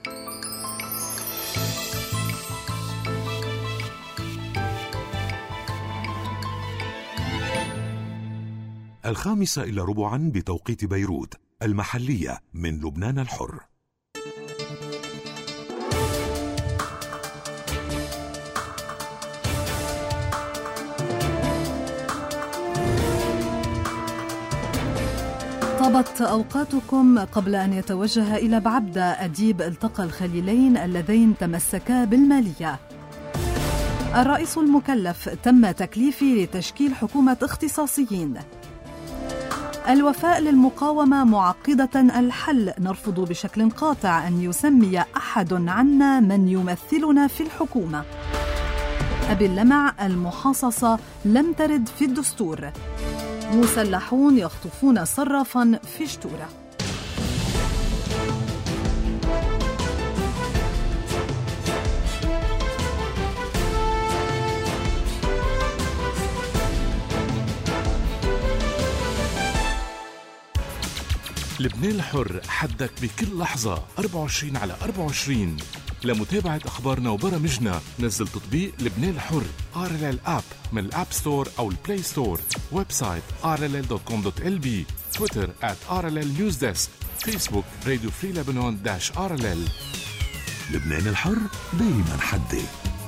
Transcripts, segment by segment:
5:15 بتوقيت بيروت المحلية من لبنان الحر. طابت أوقاتكم. قبل أن يتوجه إلى بعبدة، أديب التقى الخليلين اللذين تمسكا بالمالية. الرئيس المكلف تم تكليفي لتشكيل حكومة اختصاصيين. الوفاء للمقاومة معقدة الحل، نرفض بشكل قاطع أن يسمي أحد عنا من يمثلنا في الحكومة. أبي اللمع، المحاصصة لم ترد في الدستور. مسلحون يخطفون صرافا في شتورة. لبنان الحر، حدك بكل لحظة 24/24. لمتابعة أخبارنا وبرامجنا نزل تطبيق لبنان الحر RLL App من الأب ستور أو البلاي ستور. ويب سايت rll.com.lb. تويتر @RLL News Desk. فيسبوك راديو فري لبنان -RLL. لبنان الحر دايما حدي.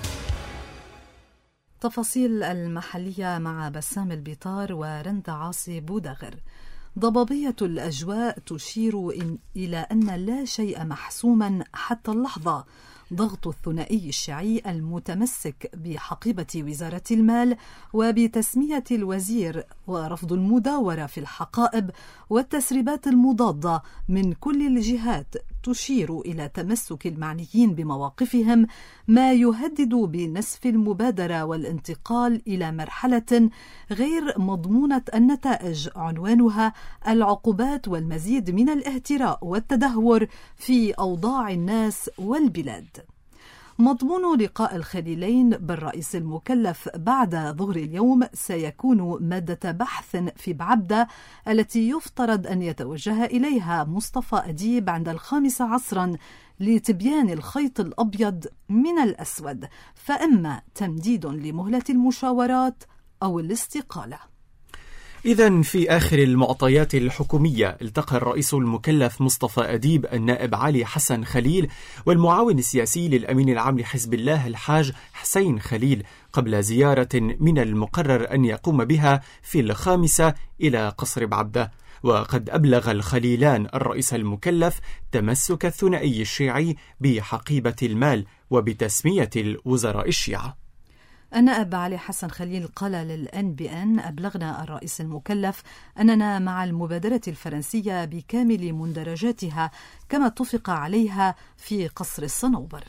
تفاصيل المحلية مع بسام البيطار ورندا عاصي بودغر. ضبابية الأجواء تشير إلى أن لا شيء محسوما حتى اللحظة. ضغط الثنائي الشيعي المتمسك بحقيبة وزارة المال وبتسمية الوزير ورفض المداورة في الحقائب والتسريبات المضادة من كل الجهات تشير إلى تمسك المعنيين بمواقفهم، ما يهدد بنسف المبادرة والانتقال إلى مرحلة غير مضمونة النتائج عنوانها العقوبات والمزيد من الاهتراء والتدهور في أوضاع الناس والبلاد. مضمون لقاء الخليلين بالرئيس المكلف بعد ظهر اليوم سيكون مادة بحث في بعبدة التي يفترض أن يتوجه إليها مصطفى أديب عند 5 عصرا لتبيان الخيط الأبيض من الأسود، فإما تمديد لمهلة المشاورات أو الاستقالة. إذن في آخر المعطيات الحكومية، التقى الرئيس المكلف مصطفى أديب النائب علي حسن خليل والمعاون السياسي للأمين العام لحزب الله الحاج حسين خليل قبل زيارة من المقرر أن يقوم بها في 5 إلى قصر بعبدة. وقد أبلغ الخليلان الرئيس المكلف تمسك الثنائي الشيعي بحقيبة المال وبتسمية الوزراء الشيعة. النائب علي حسن خليل قال للNBN: أبلغنا الرئيس المكلف أننا مع المبادرة الفرنسية بكامل مندرجاتها كما اتفق عليها في قصر الصنوبر.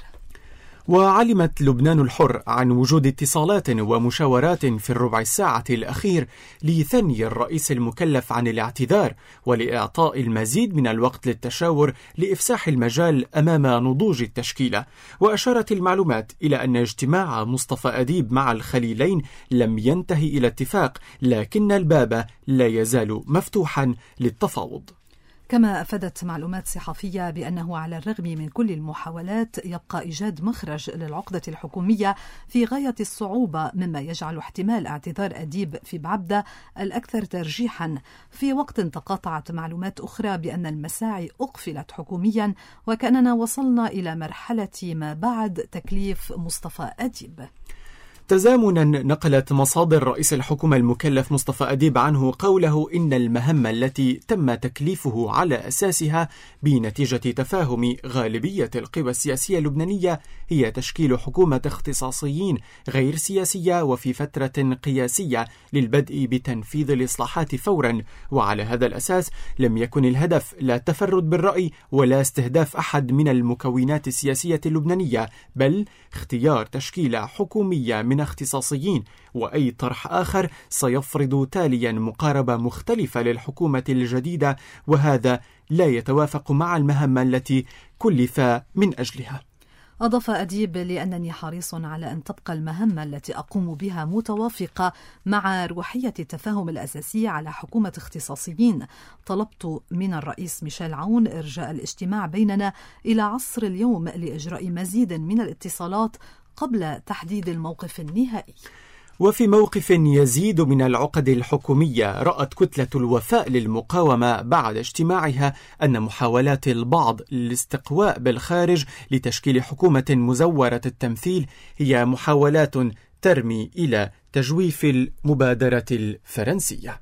وعلمت لبنان الحر عن وجود اتصالات ومشاورات في الربع الساعة الأخير لثني الرئيس المكلف عن الاعتذار ولإعطاء المزيد من الوقت للتشاور لإفساح المجال أمام نضوج التشكيلة. وأشارت المعلومات إلى أن اجتماع مصطفى أديب مع الخليلين لم ينتهي إلى اتفاق، لكن الباب لا يزال مفتوحا للتفاوض. كما أفادت معلومات صحفية بأنه على الرغم من كل المحاولات يبقى إيجاد مخرج للعقدة الحكومية في غاية الصعوبة، مما يجعل احتمال اعتذار أديب في بعبدة الأكثر ترجيحا، في وقت تقاطعت معلومات أخرى بأن المساعي أقفلت حكوميا وكأننا وصلنا إلى مرحلة ما بعد تكليف مصطفى أديب. تزامنا نقلت مصادر رئيس الحكومة المكلف مصطفى أديب عنه قوله إن المهمة التي تم تكليفه على أساسها بنتيجة تفاهم غالبية القوى السياسية اللبنانية هي تشكيل حكومة اختصاصيين غير سياسية وفي فترة قياسية للبدء بتنفيذ الإصلاحات فورا. وعلى هذا الأساس لم يكن الهدف لا التفرد بالرأي ولا استهداف أحد من المكونات السياسية اللبنانية، بل اختيار تشكيلة حكومية من اختصاصيين، وأي طرح آخر سيفرض تاليا مقاربة مختلفة للحكومة الجديدة، وهذا لا يتوافق مع المهمة التي كلف من أجلها. أضاف أديب: لأنني حريص على أن تبقى المهمة التي أقوم بها متوافقة مع روحية التفاهم الأساسية على حكومة اختصاصيين. طلبت من الرئيس ميشيل عون إرجاء الاجتماع بيننا إلى عصر اليوم لإجراء مزيد من الاتصالات قبل تحديد الموقف النهائي. وفي موقف يزيد من العقد الحكومية، رأت كتلة الوفاء للمقاومة بعد اجتماعها أن محاولات البعض للاستقواء بالخارج لتشكيل حكومة مزورة التمثيل هي محاولات ترمي إلى تجويف المبادرة الفرنسية.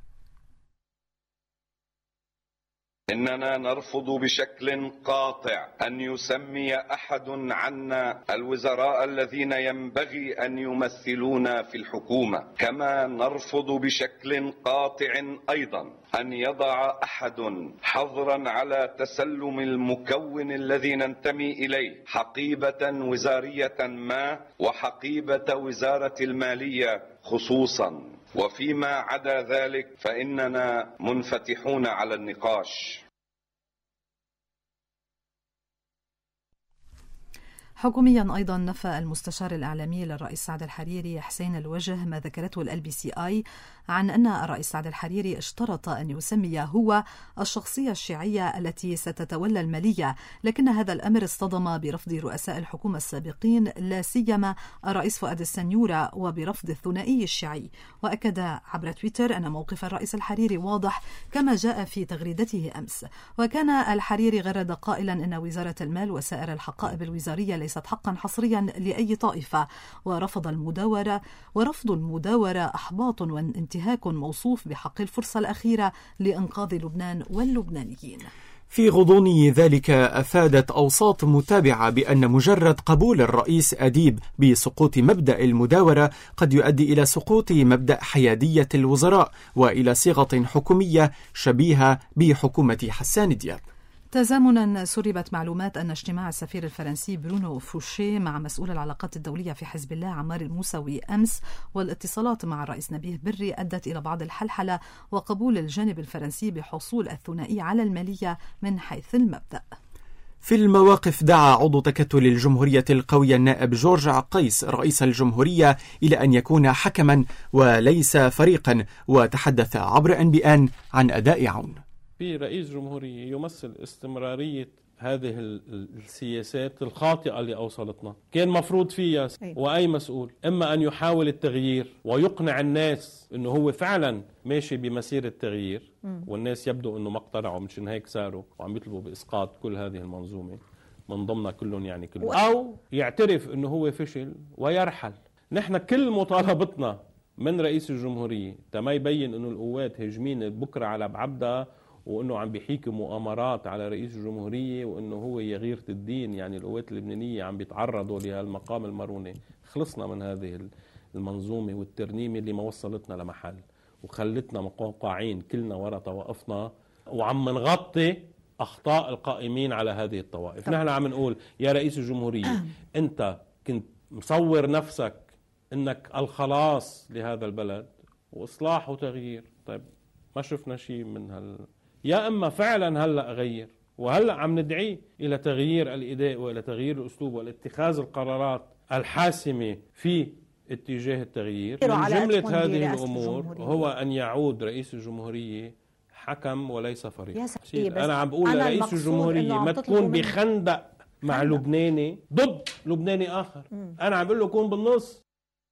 إننا نرفض بشكل قاطع أن يسمي أحد عنا الوزراء الذين ينبغي أن يمثلونا في الحكومة، كما نرفض بشكل قاطع أيضا أن يضع أحد حظرا على تسلم المكون الذي ننتمي إليه حقيبة وزارية ما وحقيبة وزارة المالية خصوصا، وفيما عدا ذلك فإننا منفتحون على النقاش. حكوميا أيضا نفى المستشار الإعلامي للرئيس سعد الحريري حسين الوجه ما ذكرته الLBCI عن أن الرئيس سعد الحريري اشترط أن يسمي هو الشخصية الشيعية التي ستتولى المالية، لكن هذا الأمر اصطدم برفض رؤساء الحكومة السابقين لا سيما الرئيس فؤاد السنيورة وبرفض الثنائي الشيعي. وأكد عبر تويتر أن موقف الرئيس الحريري واضح كما جاء في تغريدته أمس. وكان الحريري غرد قائلا أن وزارة المال وسائر الحقائب الوزارية ليست حقا حصريا لأي طائفة، ورفض المداورة أحباط وانتهاك موصوف بحق الفرصة الأخيرة لإنقاذ لبنان واللبنانيين. في غضون ذلك أفادت أوساط متابعة بأن مجرد قبول الرئيس أديب بسقوط مبدأ المداورة قد يؤدي إلى سقوط مبدأ حيادية الوزراء وإلى صيغة حكومية شبيهة بحكومة حسان دياب. تزامنا سربت معلومات أن اجتماع السفير الفرنسي برونو فوشيه مع مسؤول العلاقات الدولية في حزب الله عمار الموسوي أمس والاتصالات مع الرئيس نبيه بري أدت إلى بعض الحلحلة وقبول الجانب الفرنسي بحصول الثنائي على المالية من حيث المبدأ. في المواقف دعا عضو تكتل الجمهورية القوية النائب جورج عقيس رئيس الجمهورية إلى أن يكون حكما وليس فريقا، وتحدث عبر NBN عن أداء عون. في رئيس جمهورية يمثل استمرارية هذه السياسات الخاطئة اللي أوصلتنا، كان مفروض فيها وأي مسؤول إما أن يحاول التغيير ويقنع الناس إنه هو فعلا ماشي بمسيرة التغيير، والناس يبدو إنه ما اقتنعوا مشان هيك ساروا وعم يطلبوا بإسقاط كل هذه المنظومة من ضمنها كلهم يعني كلهم، أو يعترف إنه هو فشل ويرحل. نحن كل مطالبتنا من رئيس الجمهورية تما يبين إنه القوات هجمين بكرة على بعبدة وانه عم بيحيك مؤامرات على رئيس الجمهورية وانه هو يغيرة الدين، يعني القوات اللبنانية عم بيتعرضوا لهالمقام المرونة. خلصنا من هذه المنظومة والترنيمة اللي ما وصلتنا لمحل وخلتنا مقوقعين كلنا ورا طوائفنا وعم نغطي اخطاء القائمين على هذه الطوائف. نحن عم نقول يا رئيس الجمهورية انت كنت مصور نفسك انك الخلاص لهذا البلد واصلاح وتغيير، طيب ما شفنا شيء من يا اما فعلا هلا غير، وهلا عم ندعي الى تغيير الاداء والى تغيير الاسلوب والاتخاذ القرارات الحاسمه في اتجاه التغيير. من جمله هذه الامور هو ان يعود رئيس الجمهوريه حكم وليس فريق. انا عم بقول لرئيس الجمهوريه ما تكون بخندق مع لبناني ضد لبناني اخر، انا عم بقول له كون بالنص.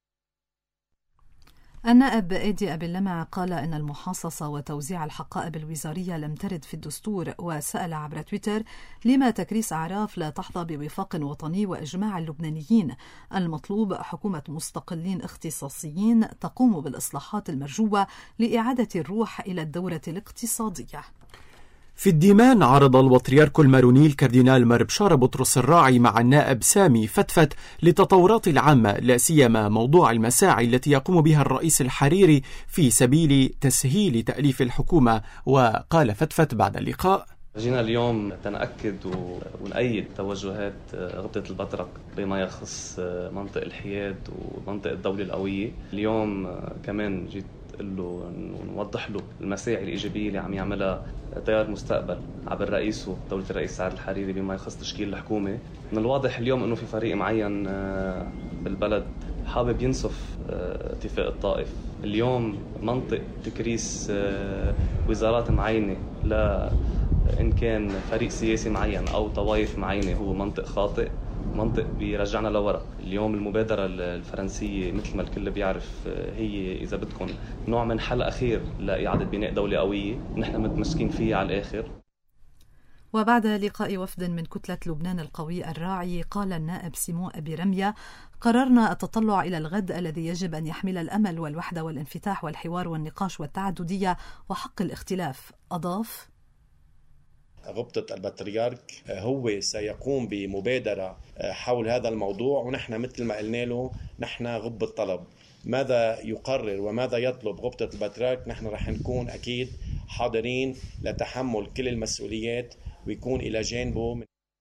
النائب إيدي أبي اللمع قال إن المحاصصة وتوزيع الحقائب الوزارية لم ترد في الدستور، وسأل عبر تويتر لما تكريس أعراف لا تحظى بوفاق وطني وإجماع اللبنانيين. المطلوب حكومة مستقلين اختصاصيين تقوم بالإصلاحات المرجوة لإعادة الروح إلى الدورة الاقتصادية. في الديمان عرض البطريرك الماروني الكاردينال مار بشار بطرس الراعي مع النائب سامي فتفت للتطورات العامة، لا سيما موضوع المساعي التي يقوم بها الرئيس الحريري في سبيل تسهيل تأليف الحكومة. وقال فتفت بعد اللقاء: جينا اليوم تنأكد ونأيد توجهات غبطة البطرك بما يخص منطق الحياد ومنطق الدولة القوية. اليوم كمان جيت له نوضح له المساعي الإيجابية اللي عم يعملها تيار مستقبل عبر رئيسه دولة الرئيس سعد الحريري بما يخص تشكيل الحكومة. من الواضح اليوم أنه في فريق معين بالبلد حابب ينصف اتفاق الطائف. اليوم منطق تكريس وزارات معينة إن كان فريق سياسي معين أو طوائف معينة هو منطق خاطئ، منطق بيرجعنا لورا. اليوم المبادرة الفرنسية مثل ما الكل بيعرف هي إذا بدكم نوع من حل أخير لإعادة بناء دولة قوية، نحن متمسكين فيها على الآخر. وبعد لقاء وفد من كتلة لبنان القوي الراعي، قال النائب سيمون أبي رمية: قررنا التطلع إلى الغد الذي يجب أن يحمل الأمل والوحدة والانفتاح والحوار والنقاش والتعددية وحق الاختلاف. أضاف: غبطة البطريرك هو سيقوم بمبادرة حول هذا الموضوع، ونحن مثل ما قلنا له نحن غب الطلب. ماذا يقرر وماذا يطلب غبطة البطريرك نحن رح نكون أكيد حاضرين لتحمل كل المسؤوليات ويكون إلى جانبه.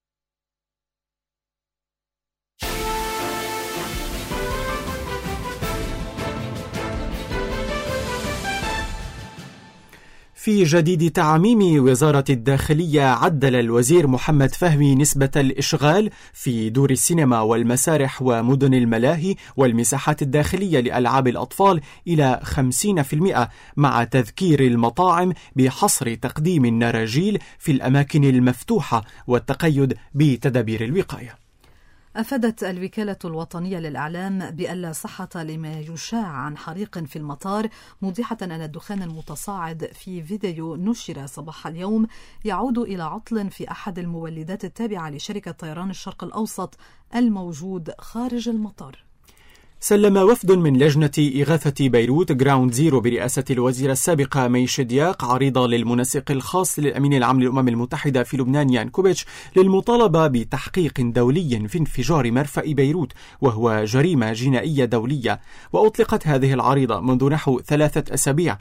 في جديد تعميم وزارة الداخلية، عدل الوزير محمد فهمي نسبة الإشغال في دور السينما والمسارح ومدن الملاهي والمساحات الداخلية لألعاب الأطفال إلى 50%، مع تذكير المطاعم بحصر تقديم النراجيل في الأماكن المفتوحة والتقيد بتدابير الوقاية. أفادت الوكالة الوطنية للإعلام بأن لا صحة لما يشاع عن حريق في المطار، موضحة أن الدخان المتصاعد في فيديو نشر صباح اليوم يعود إلى عطل في أحد المولدات التابعة لشركة طيران الشرق الأوسط الموجود خارج المطار. سلم وفد من لجنة إغاثة بيروت جراوند زيرو برئاسة الوزيرة السابقة مي شدياق عريضة للمنسق الخاص للأمين العام للأمم المتحدة في لبنان يان كوبيتش للمطالبة بتحقيق دولي في انفجار مرفأ بيروت، وهو جريمة جنائية دولية. وأطلقت هذه العريضة منذ نحو 3 أسابيع،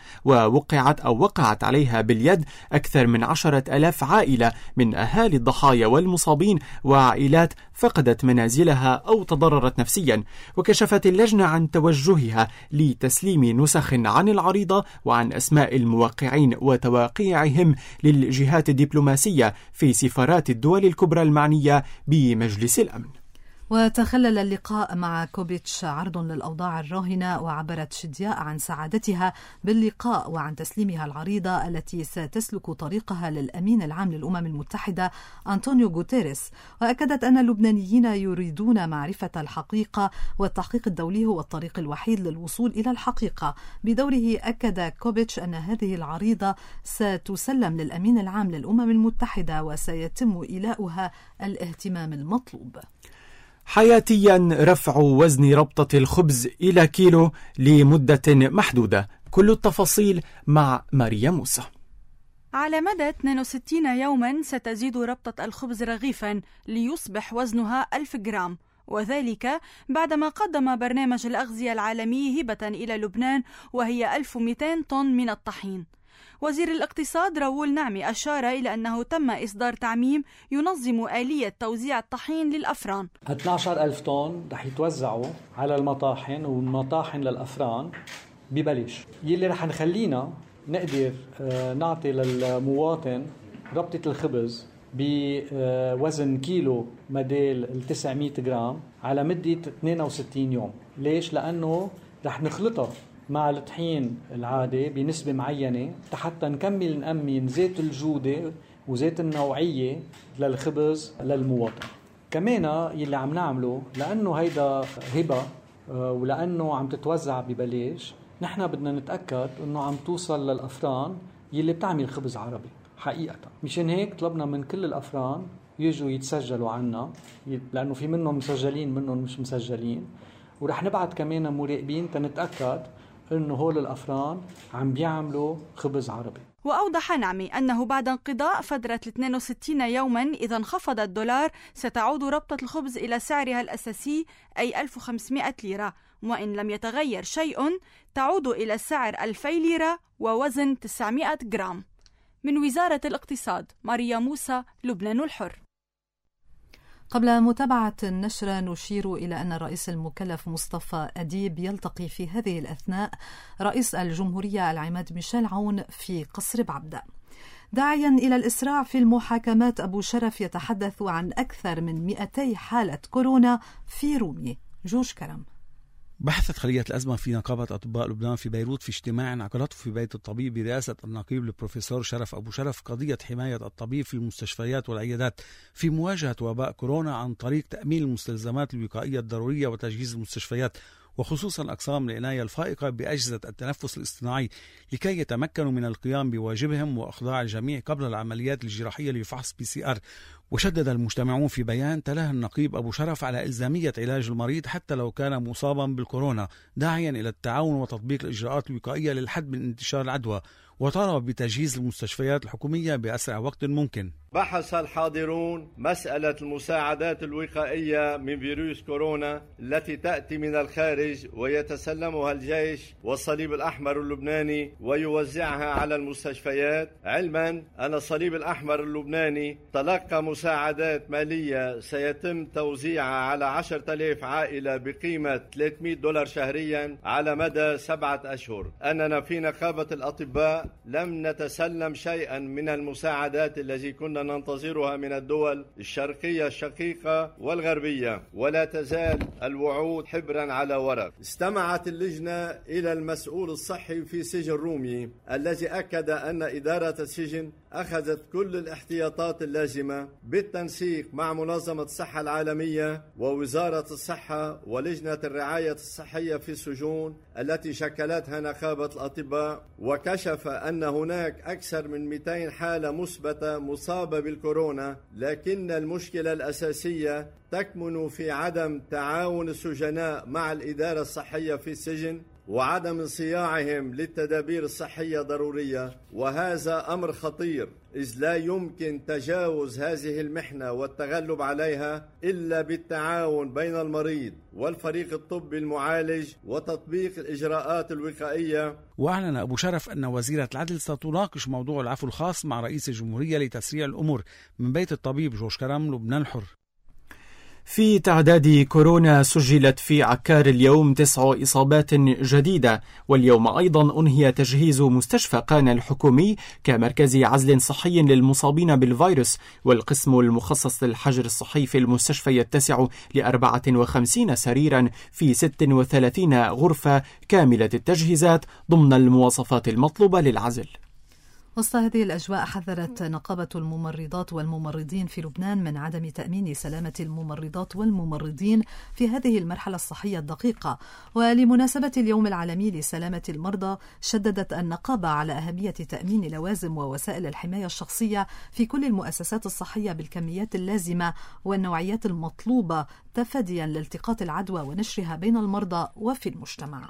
وقعت عليها باليد أكثر من 10,000 عائلة من أهالي الضحايا والمصابين وعائلات فقدت منازلها أو تضررت نفسيا. وكشفت اللجنة عن توجهها لتسليم نسخ عن العريضة وعن أسماء الموقعين وتواقيعهم للجهات الدبلوماسية في سفارات الدول الكبرى المعنية بمجلس الأمن. وتخلل اللقاء مع كوبيتش عرض للأوضاع الراهنة، وعبرت شدياء عن سعادتها باللقاء وعن تسليمها العريضة التي ستسلك طريقها للأمين العام للأمم المتحدة أنطونيو غوتيريس. وأكدت أن اللبنانيين يريدون معرفة الحقيقة، والتحقيق الدولي هو الطريق الوحيد للوصول إلى الحقيقة. بدوره أكد كوبيتش أن هذه العريضة ستسلم للأمين العام للأمم المتحدة وسيتم إيلاؤها الاهتمام المطلوب. حياتيا رفع وزن ربطة الخبز إلى كيلو لمدة محدودة. كل التفاصيل مع ماريا موسى. على مدى 62 يوما ستزيد ربطة الخبز رغيفا ليصبح وزنها 1000 جرام، وذلك بعدما قدم برنامج الأغذية العالمي هبة إلى لبنان وهي 1200 طن من الطحين. وزير الاقتصاد راؤول نعمي أشار إلى أنه تم إصدار تعميم ينظم آلية توزيع الطحين للأفران. 12,000 طن رح يتوزعوا على المطاحن والمطاحن للأفران ببلاش، يلي رح نخلينا نقدر نعطي للمواطن ربطة الخبز بوزن كيلو بدل 900 جرام على مدة 62 يوم. ليش؟ لأنه رح نخلطها مع الطحين العادي بنسبة معينة حتى نكمل نأمن زيت الجودة وزيت النوعية للخبز للمواطن. كمان يلي عم نعمله لأنه هيدا هبة ولأنه عم تتوزع ببلاش، نحن بدنا نتأكد أنه عم توصل للأفران يلي بتعمل خبز عربي حقيقة. مشان هيك طلبنا من كل الأفران يجوا يتسجلوا عنا، لأنه في منهم مسجلين منهم مش مسجلين، ورح نبعت كمان مراقبين تنتأكد أنه هول الأفران عم بيعملوا خبز عربي. وأوضح نعمي أنه بعد انقضاء فترة 62 يوما إذا انخفض الدولار ستعود ربطة الخبز إلى سعرها الأساسي أي 1500 ليرة، وإن لم يتغير شيء تعود إلى السعر 2000 ليرة ووزن 900 جرام. من وزارة الاقتصاد، ماريا موسى، لبنان الحر. قبل متابعة النشرة نشير إلى أن الرئيس المكلف مصطفى أديب يلتقي في هذه الأثناء رئيس الجمهورية العماد ميشيل عون في قصر بعبدة. داعيا إلى الإسراع في المحاكمات، أبو شرف يتحدث عن أكثر من 200 حالة كورونا في رومي. جورج كرم. بحثت خلية الأزمة في نقابة أطباء لبنان في بيروت في اجتماع عقدته في بيت الطبيب برئاسة النقيب البروفيسور شرف أبو شرف قضية حماية الطبيب في المستشفيات والعيادات في مواجهة وباء كورونا عن طريق تأمين المستلزمات الوقائية الضرورية وتجهيز المستشفيات، وخصوصا أقسام العناية الفائقة بأجهزة التنفس الاصطناعي لكي يتمكنوا من القيام بواجبهم وإخضاع الجميع قبل العمليات الجراحية لفحص PCR. وشدد المجتمعون في بيان تلاه النقيب أبو شرف على إلزامية علاج المريض حتى لو كان مصابا بالكورونا، داعيا إلى التعاون وتطبيق الإجراءات الوقائية للحد من انتشار العدوى، وطالب بتجهيز المستشفيات الحكومية بأسرع وقت ممكن. بحث الحاضرون مسألة المساعدات الوقائية من فيروس كورونا التي تأتي من الخارج ويتسلمها الجيش والصليب الأحمر اللبناني ويوزعها على المستشفيات، علما أن الصليب الأحمر اللبناني تلقى مساعدات مالية سيتم توزيعها على 10,000 عائلة بقيمة $300 شهريا على مدى 7 أشهر. أننا في نقابة الأطباء لم نتسلم شيئا من المساعدات التي كنا ننتظرها من الدول الشرقية الشقيقة والغربية، ولا تزال الوعود حبرا على ورق. استمعت اللجنة إلى المسؤول الصحي في سجن رومي الذي أكد أن إدارة السجن أخذت كل الاحتياطات اللازمة بالتنسيق مع منظمة الصحة العالمية ووزارة الصحة ولجنة الرعاية الصحية في السجون التي شكلتها نقابة الأطباء، وكشف أن هناك أكثر من 200 حالة مثبتة مصابة بالكورونا، لكن المشكلة الأساسية تكمن في عدم تعاون السجناء مع الإدارة الصحية في السجن وعدم انصياعهم للتدابير الصحية ضرورية، وهذا أمر خطير إذ لا يمكن تجاوز هذه المحنة والتغلب عليها إلا بالتعاون بين المريض والفريق الطبي المعالج وتطبيق الإجراءات الوقائية. وأعلن أبو شرف أن وزيرة العدل ستناقش موضوع العفو الخاص مع رئيس الجمهورية لتسريع الأمور. من بيت الطبيب، جورج كرم، لبنان الحر. في تعداد كورونا سجلت في عكار اليوم 9 إصابات جديدة، واليوم أيضا أنهي تجهيز مستشفى قانا الحكومي كمركز عزل صحي للمصابين بالفيروس، والقسم المخصص للحجر الصحي في المستشفى يتسع ل54 سريرا في 36 غرفة كاملة التجهيزات ضمن المواصفات المطلوبة للعزل. وسط هذه الأجواء حذرت نقابة الممرضات والممرضين في لبنان من عدم تأمين سلامة الممرضات والممرضين في هذه المرحلة الصحية الدقيقة. ولمناسبة اليوم العالمي لسلامة المرضى، شددت النقابة على أهمية تأمين لوازم ووسائل الحماية الشخصية في كل المؤسسات الصحية بالكميات اللازمة والنوعيات المطلوبة تفاديا لالتقاط العدوى ونشرها بين المرضى وفي المجتمع.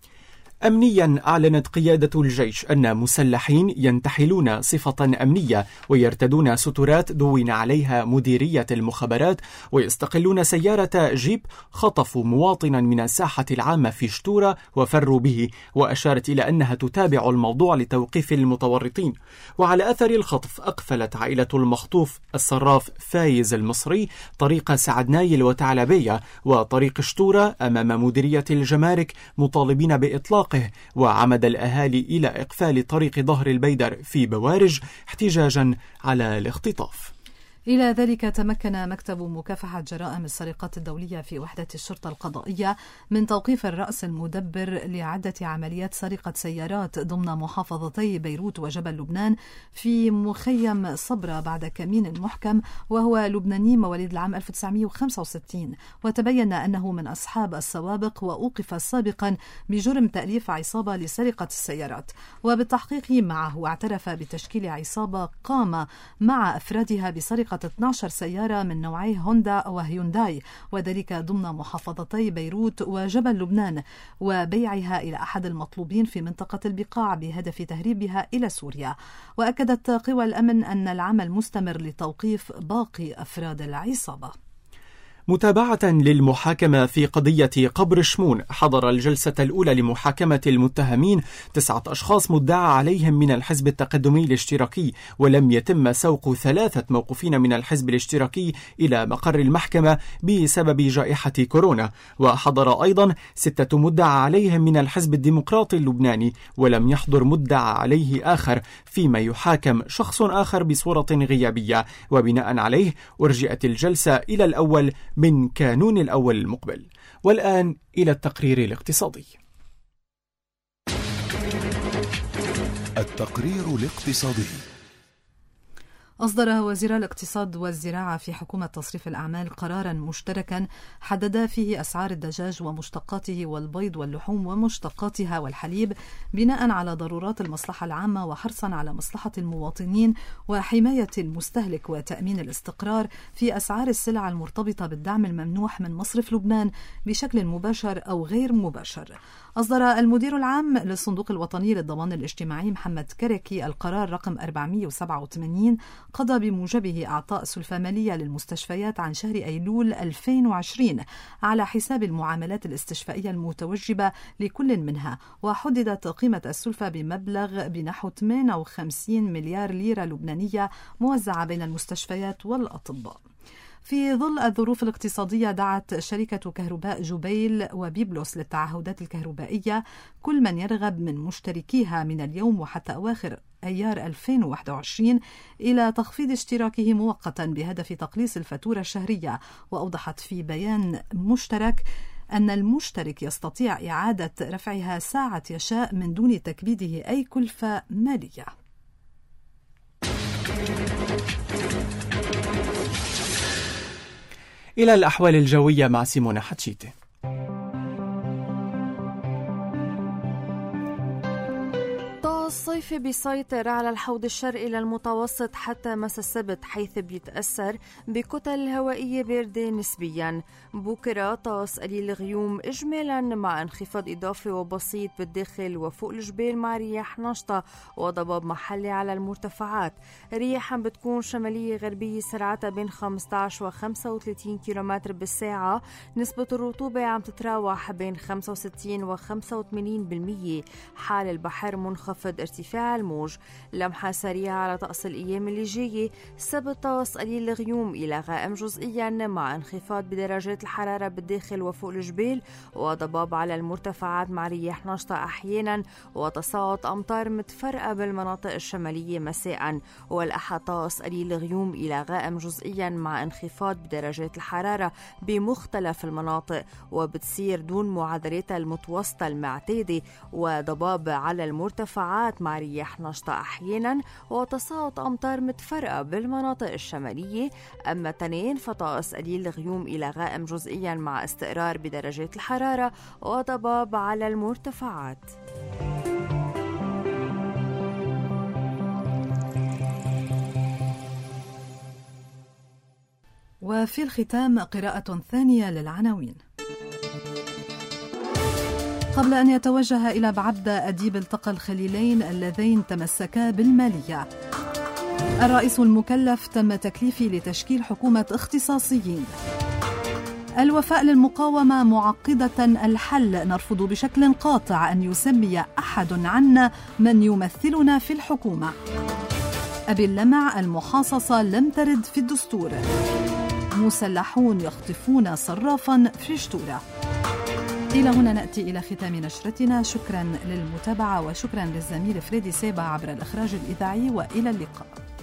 أمنيا، أعلنت قيادة الجيش أن مسلحين ينتحلون صفة أمنية ويرتدون سترات دون عليها مديرية المخابرات ويستقلون سيارة جيب خطفوا مواطنا من الساحة العامة في شتورة وفروا به، وأشارت إلى أنها تتابع الموضوع لتوقيف المتورطين. وعلى أثر الخطف أقفلت عائلة المخطوف الصراف فايز المصري طريق سعد نايل وتعلبية وطريق شتورة أمام مديرية الجمارك مطالبين بإطلاق، وعمد الأهالي إلى إقفال طريق ظهر البيدر في بوارج احتجاجا على الاختطاف. إلى ذلك تمكن مكتب مكافحة جرائم السرقات الدولية في وحدة الشرطة القضائية من توقيف الرأس المدبر لعدة عمليات سرقة سيارات ضمن محافظتي بيروت وجبل لبنان في مخيم صبرا بعد كمين محكم، وهو لبناني مواليد العام 1965، وتبين أنه من أصحاب السوابق وأوقف سابقا بجرم تأليف عصابة لسرقة السيارات. وبالتحقيق معه اعترف بتشكيل عصابة قام مع أفرادها بسرقة 12 سيارة من نوعي هوندا وهيونداي، وذلك ضمن محافظتي بيروت وجبل لبنان، وبيعها إلى أحد المطلوبين في منطقة البقاع بهدف تهريبها إلى سوريا. وأكدت قوى الأمن أن العمل مستمر لتوقيف باقي أفراد العصابة. متابعة للمحاكمة في قضية قبر شمون، حضر الجلسة الأولى لمحاكمة المتهمين 9 أشخاص مدعى عليهم من الحزب التقدمي الاشتراكي، ولم يتم سوق 3 موقوفين من الحزب الاشتراكي إلى مقر المحكمة بسبب جائحة كورونا. وحضر أيضا 6 مدعى عليهم من الحزب الديمقراطي اللبناني، ولم يحضر مدعى عليه آخر، فيما يحاكم شخص آخر بصورة غيابية، وبناء عليه أرجئت الجلسة إلى الأول من كانون الأول المقبل. والآن إلى التقرير الاقتصادي. التقرير الاقتصادي. أصدر وزير الاقتصاد والزراعة في حكومة تصريف الأعمال قراراً مشتركاً حدد فيه أسعار الدجاج ومشتقاته والبيض واللحوم ومشتقاتها والحليب بناء على ضرورات المصلحة العامة وحرصاً على مصلحة المواطنين وحماية المستهلك وتأمين الاستقرار في أسعار السلع المرتبطة بالدعم الممنوح من مصرف لبنان بشكل مباشر أو غير مباشر. أصدر المدير العام للصندوق الوطني للضمان الاجتماعي محمد كركي القرار رقم 487 قضى بموجبه إعطاء سلفة مالية للمستشفيات عن شهر أيلول 2020 على حساب المعاملات الاستشفائية المتوجبة لكل منها، وحددت قيمة السلفة بمبلغ بنحو 58 مليار ليرة لبنانية موزعة بين المستشفيات والأطباء. في ظل الظروف الاقتصادية، دعت شركة كهرباء جبيل وبيبلوس للتعهدات الكهربائية كل من يرغب من مشتركيها من اليوم وحتى أواخر أيار 2021 إلى تخفيض اشتراكه مؤقتا بهدف تقليص الفاتورة الشهرية. وأوضحت في بيان مشترك أن المشترك يستطيع إعادة رفعها ساعة يشاء من دون تكبيده أي كلفة مالية. إلى الأحوال الجوية مع سيمونة حتشيتي. الصيف بيسيطر على الحوض الشرقي للمتوسط حتى مساء السبت، حيث بيتأثر بكتل هوائية باردة نسبيا. بكرة طقس قليل غيوم إجمالا مع انخفاض إضافي وبسيط بالداخل وفوق الجبال مع رياح نشطة وضباب محلي على المرتفعات. رياح بتكون شمالية غربية سرعتها بين 15 و 35 كيلومتر بالساعة. نسبة الرطوبة عم تتراوح بين 65 و 85%. حال البحر منخفض ارتفاع الموج. لمحة سريعة على طقس الأيام اللي جاية. السبت طقس قليل غيوم إلى غائم جزئيا مع انخفاض بدرجات الحرارة بالداخل وفوق الجبال وضباب على المرتفعات مع رياح نشطة أحيانا وتساقط أمطار متفرقة بالمناطق الشمالية مساء. والأحد طقس قليل غيوم إلى غائم جزئيا مع انخفاض بدرجات الحرارة بمختلف المناطق وبتصير دون معدلاتها المتوسطة المعتادة وضباب على المرتفعات مع رياح نشطة أحيانا وتساقط أمطار متفرقة بالمناطق الشمالية. أما تنين فطقس قليل غيوم إلى غائم جزئيا مع استقرار بدرجات الحرارة وضباب على المرتفعات. وفي الختام قراءة ثانية للعناوين. قبل أن يتوجه إلى بعبدة، أديب التقى الخليلين اللذين تمسكا بالمالية. الرئيس المكلف تم تكليفه لتشكيل حكومة اختصاصيين. الوفاء للمقاومة معقدة الحل، نرفض بشكل قاطع أن يسمي أحد عنا من يمثلنا في الحكومة. أبي اللمع، المحاصصة لم ترد في الدستور. مسلحون يخطفون صرافا في شتورة. إلى هنا نأتي إلى ختام نشرتنا. شكرا للمتابعة وشكرا للزميل فريدي سيبا عبر الإخراج الإذاعي، وإلى اللقاء.